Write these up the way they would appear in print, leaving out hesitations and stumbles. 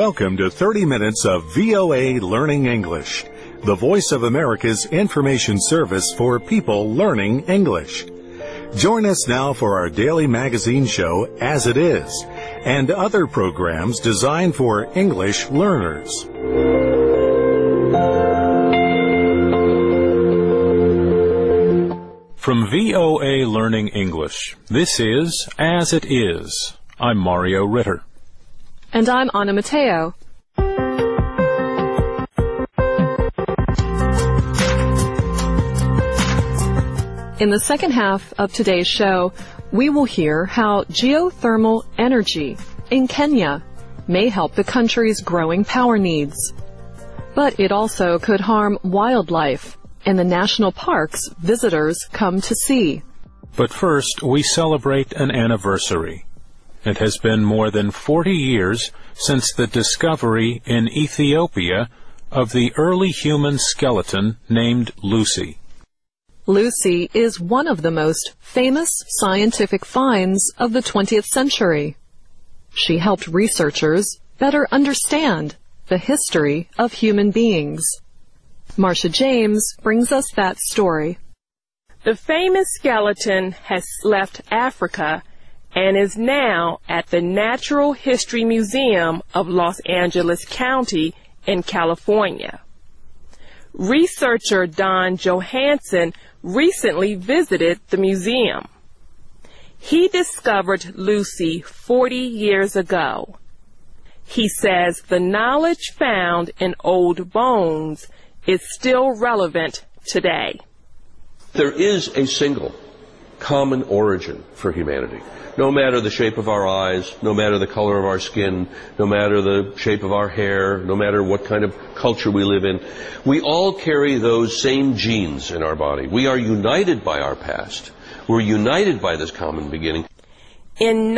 Welcome to 30 minutes of VOA Learning English, the voice of America's information service for people learning English. Join us now for our daily magazine show, As It Is, and other programs designed for English learners. From VOA Learning English, this is As It Is. I'm Mario Ritter. And I'm Anna Mateo. In the second half of today's show, we will hear how geothermal energy in Kenya may help the country's growing power needs. But it also could harm wildlife and the national parks visitors come to see. But first, we celebrate an anniversary. It has been more than 40 years since the discovery in Ethiopia of the early human skeleton named Lucy. Lucy is one of the most famous scientific finds of the 20th century. She helped researchers better understand the history of human beings. Marcia James brings us that story. The famous skeleton has left Africa and is now at the Natural History Museum of Los Angeles County in California. Researcher Don Johanson recently visited the museum. He discovered Lucy 40 years ago. He says the knowledge found in old bones is still relevant today. There is a single common origin for humanity. No matter the shape of our eyes, no matter the color of our skin, no matter the shape of our hair, no matter what kind of culture we live in, we all carry those same genes in our body. We are united by our past. We're united by this common beginning. In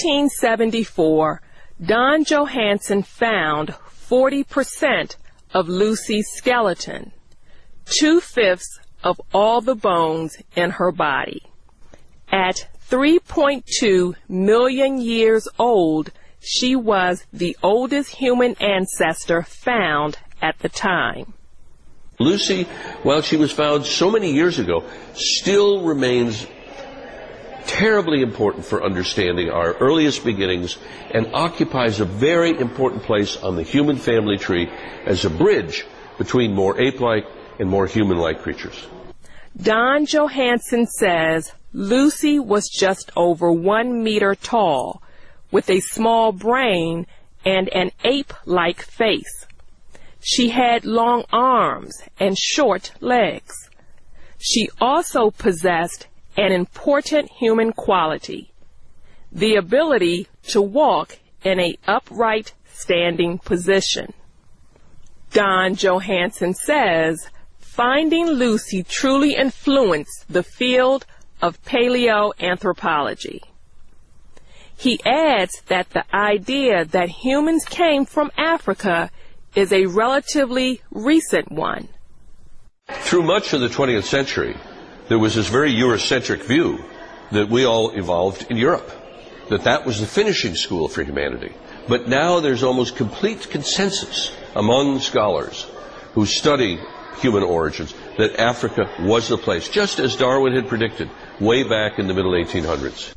1974, Don Johanson found 40% of Lucy's skeleton, 2/5 of all the bones in her body. At 3.2 million years old, she was the oldest human ancestor found at the time. Lucy, while she was found so many years ago, still remains terribly important for understanding our earliest beginnings and occupies a very important place on the human family tree as a bridge between more ape-like and more human-like creatures. Don Johanson says Lucy was just over 1 meter tall, with a small brain and an ape-like face. She had long arms and short legs. She also possessed an important human quality, the ability to walk in an upright standing position. Don Johanson says finding Lucy truly influenced the field of paleoanthropology. He adds that the idea that humans came from Africa is a relatively recent one. Through much of the 20th century, there was this very Eurocentric view that we all evolved in Europe, that was the finishing school for humanity. But now there's almost complete consensus among scholars who study human origins that Africa was the place, just as Darwin had predicted way back in the middle 1800s.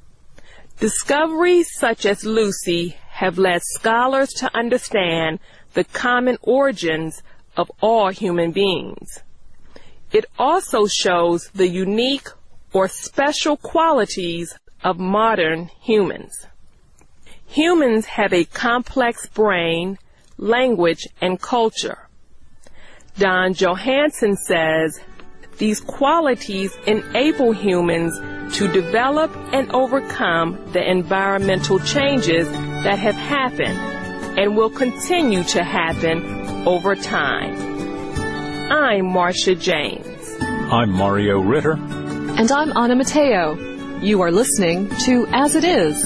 Discoveries such as Lucy have led scholars to understand the common origins of all human beings. It also shows the unique or special qualities of modern humans. Humans have a complex brain, language, and culture. Don Johanson says these qualities enable humans to develop and overcome the environmental changes that have happened and will continue to happen over time. I'm Marcia James. I'm Mario Ritter. And I'm Anna Mateo. You are listening to As It Is.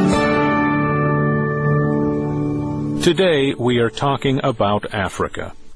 Today we are talking about Africa.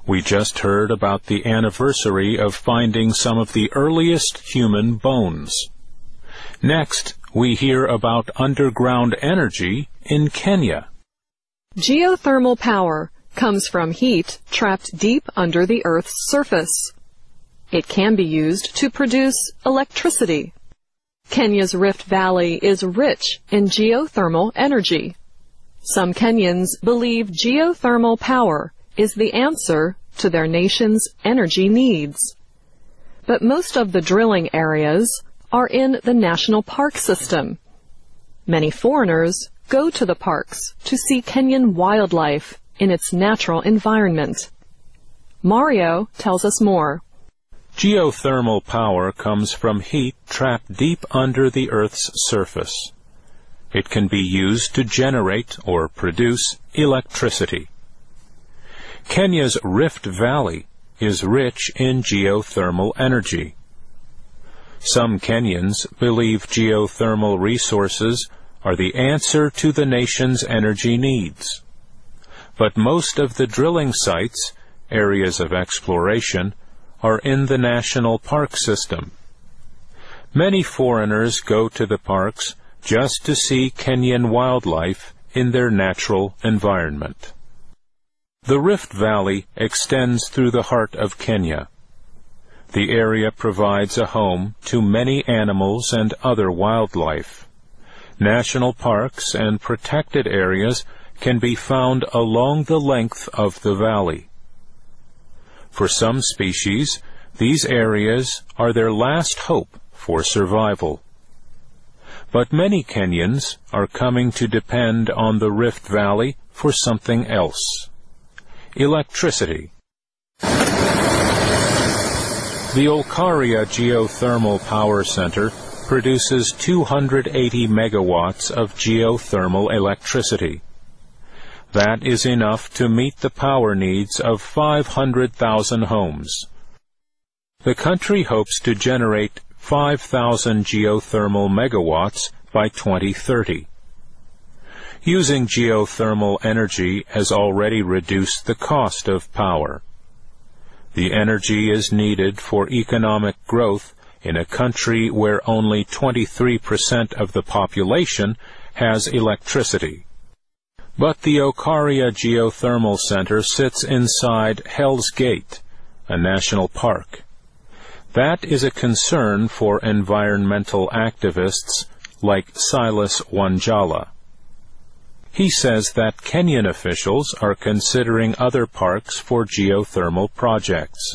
We just heard about the anniversary of finding some of the earliest human bones. Next, we hear about underground energy in Kenya. Geothermal power comes from heat trapped deep under the Earth's surface. It can be used to produce electricity. Kenya's Rift Valley is rich in geothermal energy. Some Kenyans believe geothermal power is the answer to their nation's energy needs. But most of the drilling areas are in the national park system. Many foreigners go to the parks to see Kenyan wildlife in its natural environment. Mario tells us more. Geothermal power comes from heat trapped deep under the Earth's surface. It can be used to generate or produce electricity. Kenya's Rift Valley is rich in geothermal energy. Some Kenyans believe geothermal resources are the answer to the nation's energy needs. But most of the drilling sites, areas of exploration, are in the national park system. Many foreigners go to the parks just to see Kenyan wildlife in their natural environment. The Rift Valley extends through the heart of Kenya. The area provides a home to many animals and other wildlife. National parks and protected areas can be found along the length of the valley. For some species, these areas are their last hope for survival. But many Kenyans are coming to depend on the Rift Valley for something else: electricity. The Olkaria Geothermal Power Center produces 280 megawatts of geothermal electricity. That is enough to meet the power needs of 500,000 homes. The country hopes to generate 5,000 geothermal megawatts by 2030. Using geothermal energy has already reduced the cost of power. The energy is needed for economic growth in a country where only 23% of the population has electricity. But the Olkaria Geothermal Center sits inside Hell's Gate, a national park. That is a concern for environmental activists like Silas Wanjala. He says that Kenyan officials are considering other parks for geothermal projects.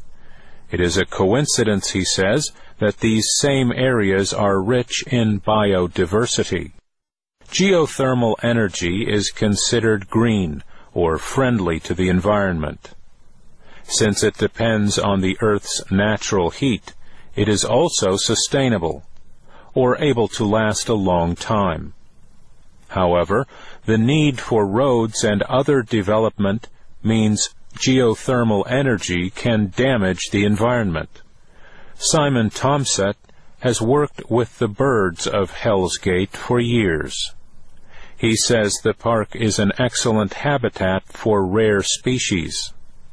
It is a coincidence, he says, that these same areas are rich in biodiversity. Geothermal energy is considered green or friendly to the environment. Since it depends on the Earth's natural heat, it is also sustainable, or able to last a long time. However, the need for roads and other development means geothermal energy can damage the environment. Simon Tomset has worked with the birds of Hell's Gate for years. He says the park is an excellent habitat for rare species.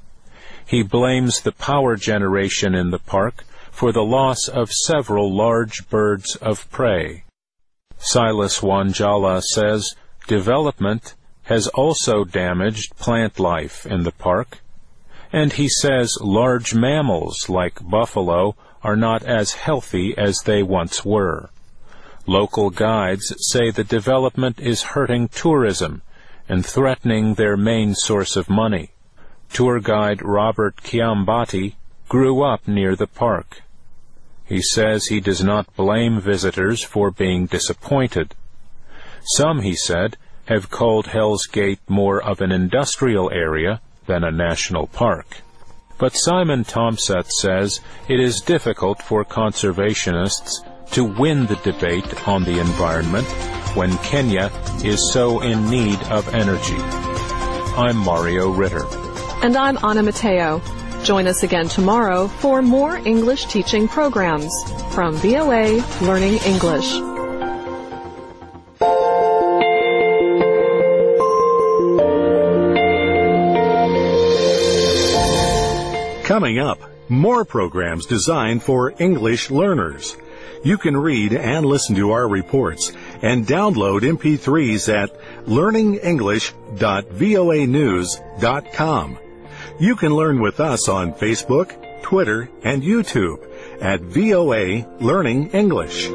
He blames the power generation in the park for the loss of several large birds of prey. Silas Wanjala says development has also damaged plant life in the park, and he says large mammals like buffalo are not as healthy as they once were. Local guides say the development is hurting tourism and threatening their main source of money. Tour guide Robert Kiambati grew up near the park. He says he does not blame visitors for being disappointed. Some, he said, have called Hell's Gate more of an industrial area than a national park. But Simon Tomset says it is difficult for conservationists to win the debate on the environment when Kenya is so in need of energy. I'm Mario Ritter. And I'm Anna Mateo. Join us again tomorrow for more English teaching programs from VOA Learning English. Coming up, more programs designed for English learners. You can read and listen to our reports and download MP3s at learningenglish.voanews.com. You can learn with us on Facebook, Twitter, and YouTube at VOA Learning English.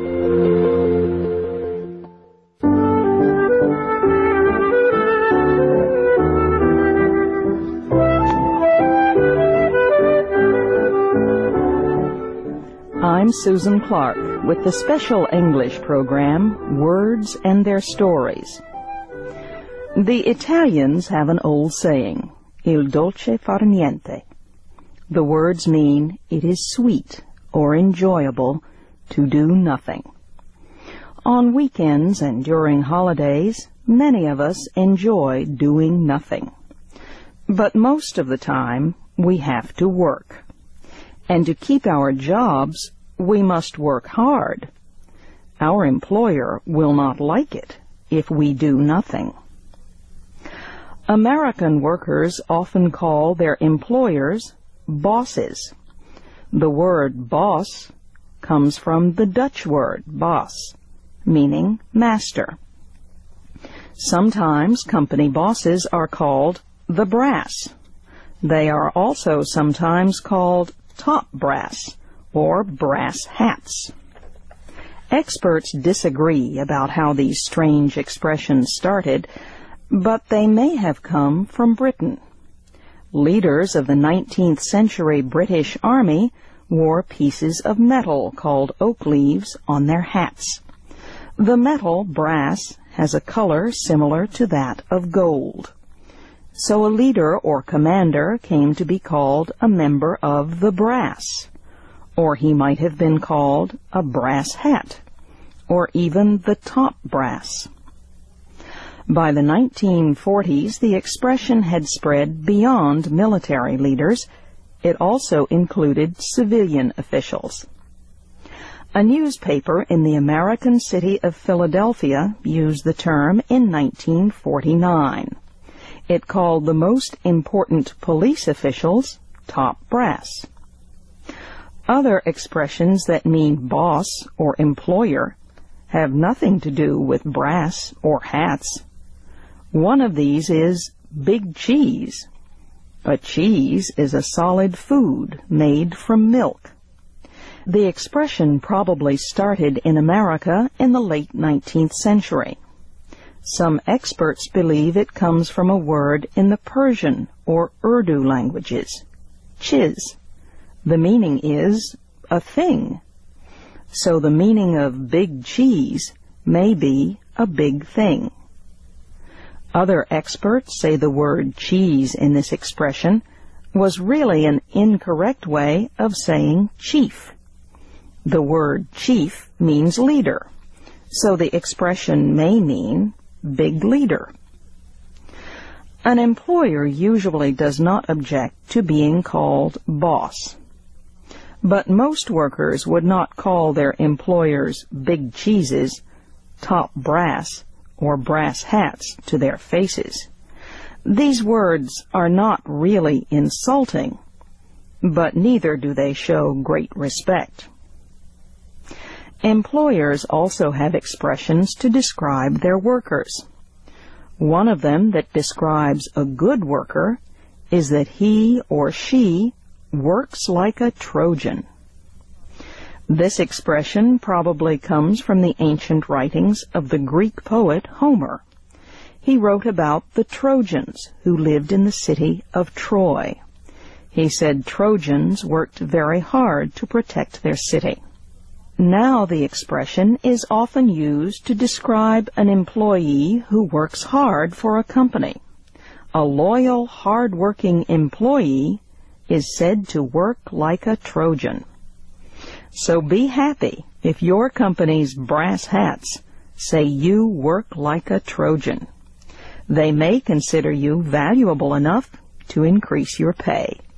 I'm Susan Clark with the special English program, Words and Their Stories. The Italians have an old saying, il dolce far niente. The words mean it is sweet or enjoyable to do nothing. On weekends and during holidays, many of us enjoy doing nothing. But most of the time, we have to work. And to keep our jobs, we must work hard. Our employer will not like it if we do nothing. American workers often call their employers bosses. The word boss comes from the Dutch word baas, meaning master. Sometimes company bosses are called the brass. They are also sometimes called top brass or brass hats. Experts disagree about how these strange expressions started, but they may have come from Britain. Leaders of the 19th century British Army wore pieces of metal called oak leaves on their hats. The metal, brass, has a color similar to that of gold. So a leader or commander came to be called a member of the brass, or he might have been called a brass hat, or even the top brass. By the 1940s, the expression had spread beyond military leaders. It also included civilian officials. A newspaper in the American city of Philadelphia used the term in 1949. It called the most important police officials top brass. Other expressions that mean boss or employer have nothing to do with brass or hats. One of these is big cheese. A cheese is a solid food made from milk. The expression probably started in America in the late 19th century. Some experts believe it comes from a word in the Persian or Urdu languages, chiz. The meaning is a thing. So the meaning of big cheese may be a big thing. Other experts say the word cheese in this expression was really an incorrect way of saying chief. The word chief means leader, so the expression may mean big leader. An employer usually does not object to being called boss. But most workers would not call their employers big cheeses, top brass, or brass hats to their faces. These words are not really insulting, but neither do they show great respect. Employers also have expressions to describe their workers. One of them that describes a good worker is that he or she works like a Trojan. This expression probably comes from the ancient writings of the Greek poet Homer. He wrote about the Trojans who lived in the city of Troy. He said Trojans worked very hard to protect their city. Now the expression is often used to describe an employee who works hard for a company. A loyal, hard-working employee is said to work like a Trojan. So be happy if your company's brass hats say you work like a Trojan. They may consider you valuable enough to increase your pay.